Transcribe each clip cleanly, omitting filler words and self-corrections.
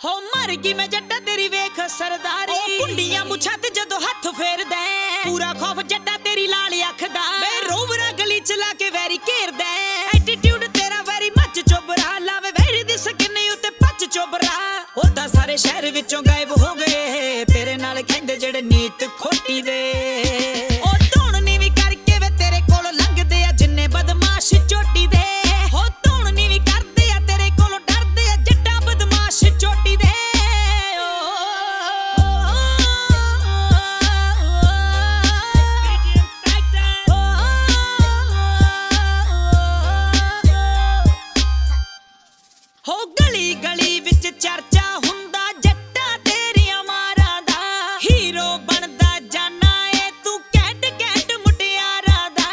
हो मर गई मैं जट्टा तेरी वेख सरदारी कुंडियां मुछा ते जदों हथ फेरदा पूरा खौफ जट्टा तेरी लाल अख दा वे रोवरा गली चला के वैरी घेरदा एटीट्यूड तेरा वैरी मच चोबरा लावे वैरी दी स्किन उत्ते पच चोबरा ओ तां सारे शहर विचों गायब हो गए तेरे नाल खेंदे जेड़े नीत खोटी दे ओ धुण नी वी करके वे तेरे कोल लंघदे आ जिन्ने बदमाश चोटी दे हो धुण नी वी करदे आ तेरे कोलों डरदे आ जट्टा बदमाश चोटी दे हो गली गली विच चर्चा हुंदा जट्टा तेरियां मारां दा हीरो बनदा जाना ए तू कैट कैट मुटियारा दा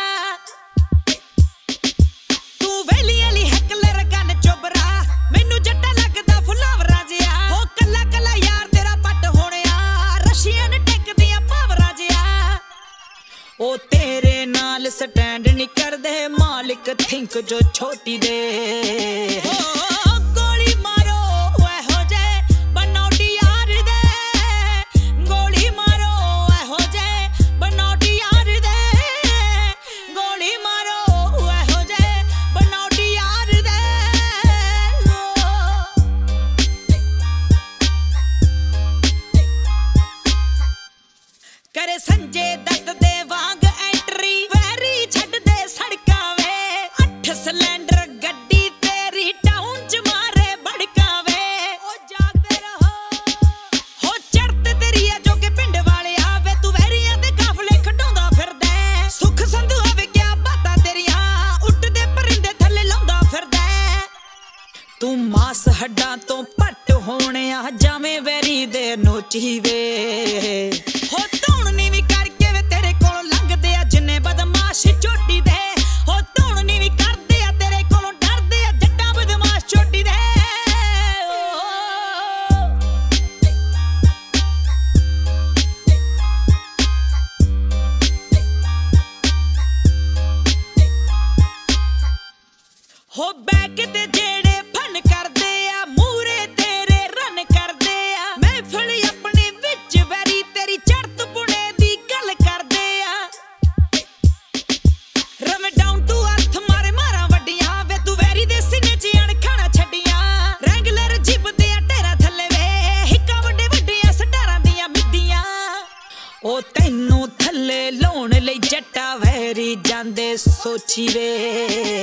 तू वेली वाली हैकलर गन चोबरा मैनू जट्टा लगदा फुलावरा जिया हो कल्ला कल्ला यार तेरा पट होणिया रशियन टेक दियां पावरा जिया ओ तेरे नाल स्टैंड नहीं करदे मालिक थिंक जो छोटी दे करे संजय दत्त दे वांग एंट्री वैरी छड़ दे सड़कां वे 8 सिलेंडर गड्डी तेरी टाउन च मारे भड़का वे ओ जागदे रहो हो चढ़ते तेरी है जो के पिंड वाले आवे तू वैरियां दे काफले खडोंदा फिरदा सुख संधू आवे क्या बातां तेरियां उठदे परिंदे थल्ले लाउंदा फिरदा तू मास हड्डां तो पट होणे आ जावें वैरी दे नोची वे हो धुण नी वी करके वे तेरे कोलों लंघदे आ जिन्ने बदमाश चोटी दे हो धुण नी वी करदे आ तेरे कोलों डरदे आ जट्टा बदमाश चोटी दे हो बैक ते जेड़े फन करदे आ मूरे तेरे रन करदे आ महफिल अपने विच वैरी तेरी चढ़त पुणे दी गल करदे आ रम डाउन टू अर्थ मारे मारा वड्डियां वे तू वैरी दे सीने च अणखाना छड्डियां रैंगलर जिब दे ढेरा थल्ले वे हिक्का वड्डे वड्डियां सटारां दियां मिद्दियां ओ तैनू थल्ले लाउण लई जट्टा वैरी जांदे सोची वे